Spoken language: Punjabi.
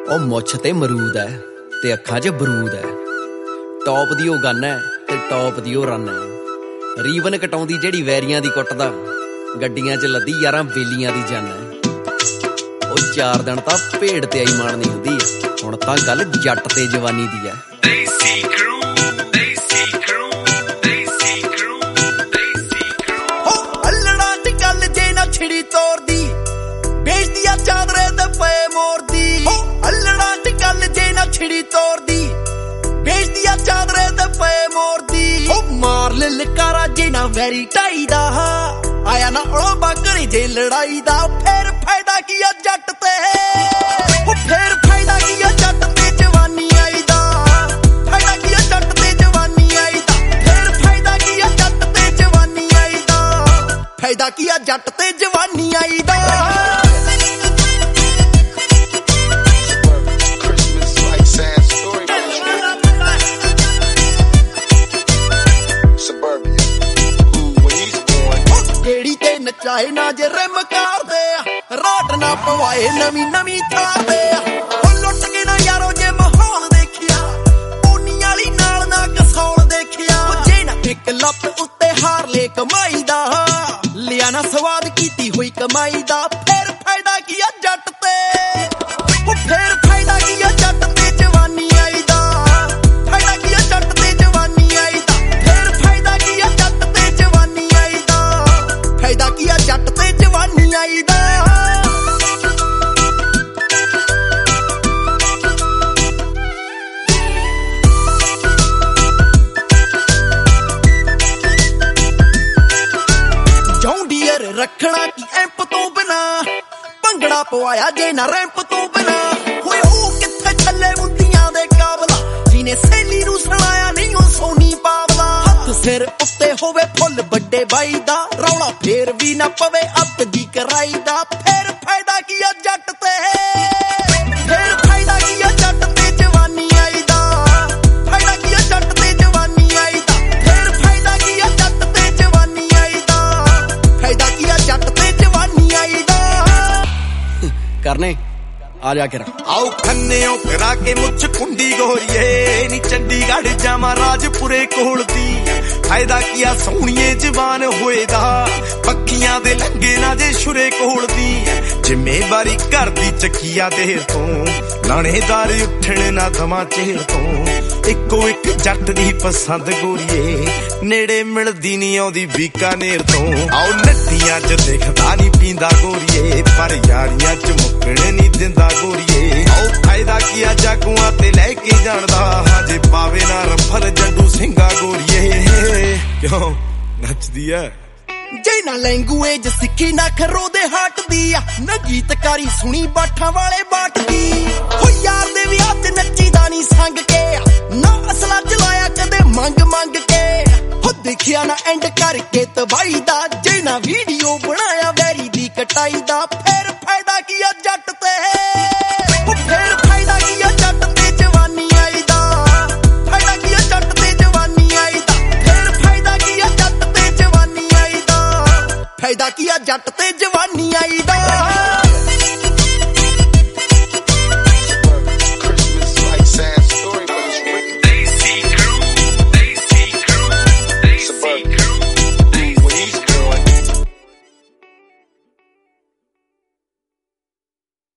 ਉਹ ਮੁੱਛ ਤੇ ਮਰੂਦ ਹੈ ਤੇ ਅੱਖਾਂ 'ਚ ਬਰੂਦ ਹੈ। ਟੌਪ ਦੀ ਉਹ ਗੰਨ ਹੈ ਤੇ ਟੌਪ ਦੀ ਉਹ ਰਨ ਹੈ। ਰੀਵਨ ਕਟਾਉਂਦੀ ਜਿਹੜੀ ਵੈਰੀਆਂ ਦੀ ਕੁੱਟਦਾ, ਗੱਡੀਆਂ 'ਚ ਲੱਦੀ ਯਾਰਾਂ ਬੇਲੀਆਂ ਦੀ ਜੰਨ ਹੈ। ਉਹ 4 ਦਿਨ ਤਾਂ ਭੇਡ ਤੇ ਆਈ ਮਾਣਨੀ ਹੁੰਦੀ ਹੈ, ਹੁਣ ਤਾਂ ਗੱਲ ਜੱਟ ਤੇ ਜਵਾਨੀ ਦੀ ਹੈ। ਛਿੜੀ ਤੋਰਦੀ ਵੇਚਦੀ ਆ ਚਾਦਰੇ ਤੇ ਪਏ ਮੋਰਦੀ। ਅੱਲੜਾਂ ਚ ਗੱਲ ਜੇ ਨਾ ਛਿੜੀ ਤੋਰਦੀ ਵੇਚਦੀ ਆ ਚਾਦਰੇ ਤੇ ਪਏ ਮੋਰਦੀ। ਮਾਰ ਲੈ ਲਕਾਰਾ ਜੇ ਨਾ ਵੈਰੀ ਢਾਈ ਦਾ, ਆਇਆ ਨਾ ਉਹ ਬਾਕਰੀ ਜੇ ਲੜਾਈ ਦਾ। ਫੇਰ ਫਾਇਦਾ ਕੀ ਆ ਜੱਟ ਤੇ, ਫੇਰ ਫਾਇਦਾ ਕੀ ਆ ਜੱਟ ਤੇ ਜਵਾਨੀ ਆਈ ਦਾ। ਫਾਇਦਾ ਕੀ ਆ ਜੱਟ ਤੇ ਜਵਾਨੀ ਆਈ ਦਾ। ਫੇਰ ਫਾਇਦਾ ਕੀ ਆ ਜੱਟ ਤੇ ਜਵਾਨੀ ਆਈ ਦਾ। ਫਾਇਦਾ ਕੀ ਆ ਜੱਟ ਤੇ ਜਵਾਨੀ ਆਈ ਦਾ। ਜਿਹੜੀ ਤੇ ਨਚਾਏ ਨਾ ਜੇ ਰਿਮ ਕਰਦੇ ਆ, ਰਾਟ ਨਾ ਪਵਾਏ ਨਵੀਂ ਨਵੀਂ ਥਾਂ ਤੇ। ਉਹ ਲੁੱਟ ਕੇ ਨਾ ਯਾਰੋ ਜੇ ਮਾਹੌਲ ਦੇਖਿਆ, ਪੋਨੀ ਵਾਲੀ ਨਾਲ ਨਾ ਕਸੌਲ ਦੇਖਿਆ। ਜੇ ਨਾ ਇੱਕ ਲੱਤ ਉੱਤੇ ਹਾਰ ਲੈ ਕਮਾਈ ਦਾ, ਲਿਆ ਨਾ ਸਵਾਦ ਕੀਤੀ ਹੋਈ ਕਮਾਈ ਦਾ। ਫੇਰ ਫਾਇਦਾ ਕੀ ਆ ਜੱਟ ਤੇ, ਫੇਰ ਫਾਇਦਾ ਕੀ ਆ ਜੱਟ ਤੇ ਜਵਾਨੀ ਆਈ ਦਾ। ਫਾਇਦਾ ਕੀ ਆ ਜੱਟ ਤੇ ਜਵਾਨੀ ਆਈ ਦਾ। ਫੇਰ ਫਾਇਦਾ ਕੀ ਆ ਜੱਟ ਤੇ ਜਵਾਨੀ ਆਈ ਦਾ। ਫਾਇਦਾ ਕੀ ਆ ਜੱਟ ਤੇ ਜਵਾਨੀ ਆਈ ਦਾ। ਰੱਖਣਾ ਕੀ ਐਂਪ ਤੋਂ ਬਿਨਾ, ਭੰਗੜਾ ਪਵਾਇਆ ਜੇ ਨਾ ਰੈਂਪ ਤੋਂ ਬਿਨਾ। ਹੋਏ ਉਹ ਕਿੱਥੇ ਛੱਲੇ ਮੁੰਦੀਆਂ ਦੇ ਕਾਬਲਾ, ਜਿਹਨੇ ਸਹੇਲੀ ਨੂੰ ਸੁਣਾਇਆ ਨਹੀਂ ਉਹ ਸੋਨੀ ਪਾਵਲਾ। ਹੱਥ ਸਿਰ ਉੱਤੇ ਹੋਵੇ ਫੁੱਲ ਵੱਡੇ ਬਾਈ ਦਾ, ਰੌਲਾ ਫੇਰ ਵੀ ਨਾ ਪਵੇ ਅੱਤ ਦੀ ਕਰਾਈ ਦਾ। ਫੇਰ ਫਾਇਦਾ ਕੀ ਆ ਜੱਟ ਤੇ, ਫੇਰ ਫਾਇਦਾ ਕੀ ਆ ਜੱਟ ਤੇ ਜਵਾਨੀ ਆਈ ਦਾ। ਫਾਇਦਾ ਕੀ ਆ ਜੱਟ ਤੇ ਜਵਾਨੀ ਆਈ ਦਾ। ਫੇਰ ਫਾਇਦਾ ਕੀ ਆ ਜੱਟ ਤੇ ਜਵਾਨੀ ਆਈ ਦਾ। ਫਾਇਦਾ ਕੀ ਆ ਜੱਟ ਤੇ ਜਵਾਨੀ ਆਈ ਦਾ। ਕਰਨੇ ਆ ਜਾ ਕੇ ਆਓ ਖੰਨਿਓ ਕਰਾ ਕੇ ਮੁੱਛ ਕੁੰਡੀ ਗੋਰੀਏ, ਨੀ ਚੰਡੀਗੜ੍ਹ ਜਾਵਾਂ ਰਾਜਪੁਰੇ ਕੋਲ ਦੀ। ਫਾਇਦਾ ਕੀ ਆ ਸੋਹਣੀਏ ਜਵਾਨ ਹੋਏ ਦਾ, ਪੱਖੀਆਂ ਦੇ ਲੰਗੇ ਨਾ ਜੇ ਸ਼ੁਰੇ ਕੋਲ ਦੀ। ਜ਼ਿੰਮੇਵਾਰੀ ਘਰ ਦੀ ਚੱਕੀਆ ਦੇਰ ਤੋਂ, ਲਾਣੇਦਾਰ ਉੱਠਣ ਨਾ ਦਵਾਂ ਚਿਹਰ ਤੋਂ। ਇੱਕੋ ਇੱਕ ਜੱਟ ਦੀ ਪਸੰਦ ਗੋਰੀਏ, ਨੇੜੇ ਮਿਲਦੀ ਨੀ ਆਉਂਦੀ ਬੀਕਾਨੇਰ ਤੋਂ। ਆਓ ਨੱਟੀਆਂ ਚ ਦੇਖਦਾ ਨੀ ਪੀਂਦਾ ਗੋਰੀਏ, ਪਰ ਯਾਰੀਆਂ ਚ ਮੁੱਕਣ ਨੀ ਦਿੰਦਾ ਗੋਰੀਏ। ਆਓ ਫਾਇਦਾ ਕੀ ਆ ਜਾਗੂਆਂ ਤੇ ਲੈ ਕੇ ਜਾਣਦਾ, ਹਜੇ ਪਾਵੇ ਨਾ ਰਫਲ ਜੱਡੂ ਸਿੰਘਾ ਗੋਰੀਏ। ਕਿਉਂ ਨੱਚਦੀ ਐ ਜੇ ਨਾ ਲੈਂਗੂਏਜ ਸਿੱਖੀ ਨਾ ਖਰੋ ਦੇ ਹਟਦੀ ਆ, ਨਾ ਗੀਤਕਾਰੀ ਸੁਣੀ ਬਾਠਾਂ ਵਾਲੇ ਬਾਟਦੀ। ਹੋ ਯਾਰ ਦੇ ਵਿਆਹ ਚ ਨੱਚੀਦਾ ਨੀ ਸੰਗ ਕੇ, ਨਾ ਅਸਲਾ ਚਲਾਇਆ ਕਦੇ ਮੰਗ ਮੰਗ ਕੇ। ਹੋ ਦੇਖਿਆ ਨਾ ਐਂਡ ਕਰਕੇ ਤਬਾਈ ਦਾ, ਜੇ ਨਾ ਵੀਡੀਓ ਬਣਾਇਆ ਵੈਰੀ ਦੀ ਕਟਾਈ ਦਾ।